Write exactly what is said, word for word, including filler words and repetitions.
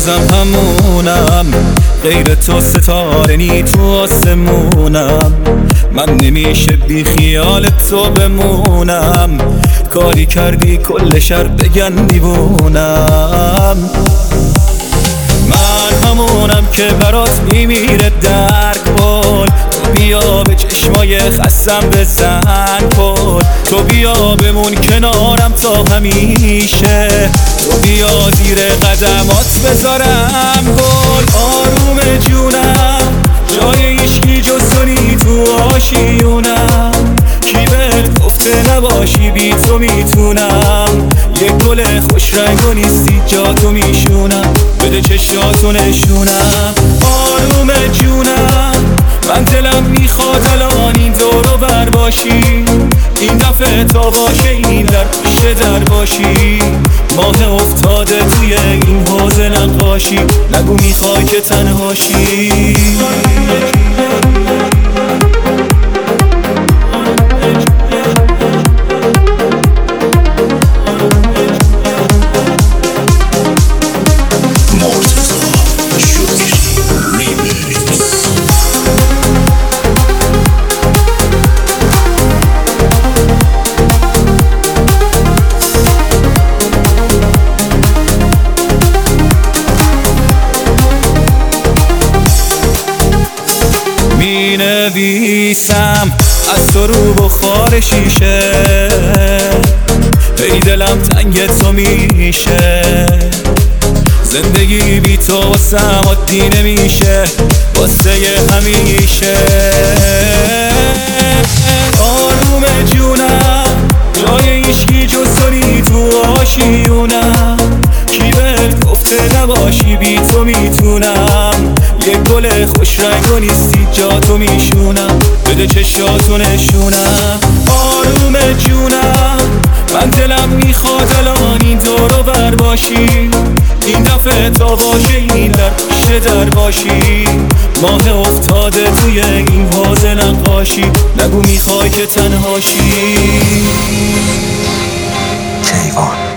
بازم همونم، غیر تو ستاره نی تو آسمونم. من نمیشه بی خیال تو بمونم، کاری کردی کل شهر بگن دیوونم. من همونم که برات میمیره درک بول، تو بیا به چشمای خستم بزن کن، تو بیا بمون کنارم تا همیشه، تو بیا زیر قدمات بذارم گل. آروم جونم جای ایشکی جز تو نی تو آشیونم، کی بهت گفته نباشی بی تو میتونم، یک گل خوش رنگ و نیستی جا تو میشونم، بده چشاتو نشونم. آروم جونم من دلم میخواد الان این دورو بر باشی، این دفعه تا باشه این در پیش در باشی، ماه افتاده توی این حوض نقاشی، نگو میخوای که تنهاشی. می نویسم از تو رو بخار شیشه، ای دلم تنگ تو میشه، زندگی بی تو واسم عادی نمیشه، واسه همیشه. آروم جونم جای ایشکی جز تو نی تو آشیونم، کی بهت گفته نباشی بی تو میتونم، یک گل خوش رنگ و نیستی جا تو میشونم، بده چشاتو نشونم. آروم جونم من دلم میخواد الان این دورو بر باشی، این دفعه تا باشه این در پیش در باشی، ماه افتاده توی این حوض نقاشی، نگو میخوای که تنهاشی. کیوان